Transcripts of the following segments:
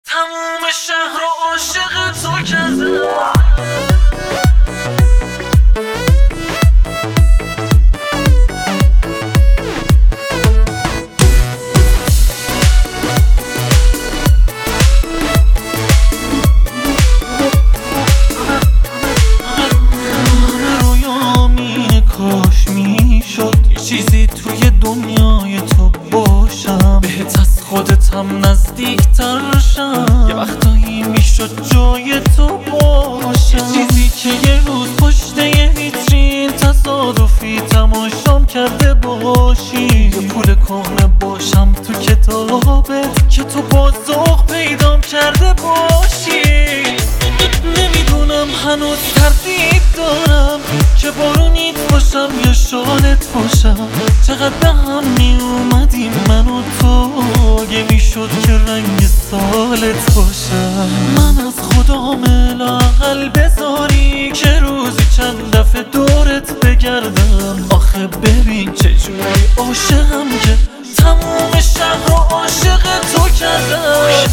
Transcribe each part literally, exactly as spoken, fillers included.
تموم شهر رو عاشق تو کردم. چیزی توی دنیای تو باشم، بهت از خودتم نزدیکتر شم. یه وقتایی میشد جای تو باشم، یه چیزی که یه روز پشت یه ویترین تصادفی تماشام کرده باشی. یه پول کهنه باشم تو کتابت که تو با ذوق پیدام کرده باشی. نمیدونم هنوز تردید دارم که بارونیت باشم یا شالت باشم. چقدر به هم می اومدیم من و تو، اگه میشد که رنگ سالت باشم. من از خدام لااقل بذاری که روزی چند دفعه دورت بگردم. آخه ببین چجوری عاشقم که تموم شهر رو عاشق تو کردم.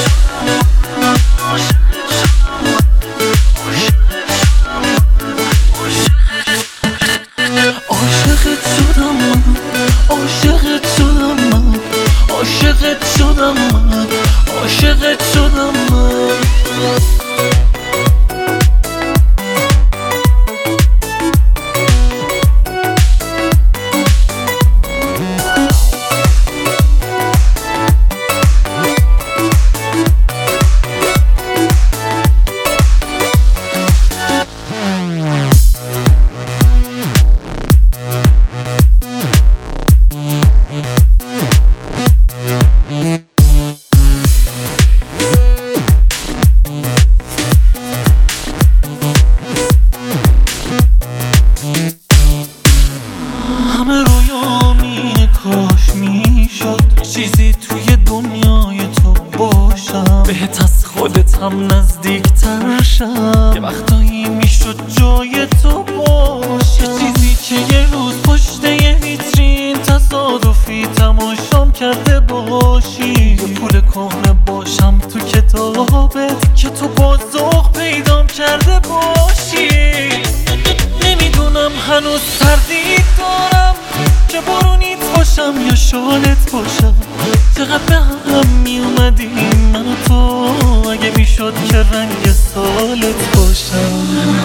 عاشقت شدم من، عاشقت شدم من، عاشقت شدم من، عاشقت شدم من. همه رویامی کاش میشد چیزی توی دنیای تو باشم، بهت از خودتم نزدیکتر شم. یه وقتایی میشد جای تو باشم، یه چیزی که یه روز پشت یه ویترین تصادفی تماشام کرده باشی. یه پول کهنه باشم تو کتابت که تو با ذوق پیدام کرده باشی. نمیدونم هنوز تردید دارم که بارونیت باشم یا شالت باشم. چقدر به هم می اومدیم من و تو، اگه میشد که رنگ سالت باشم.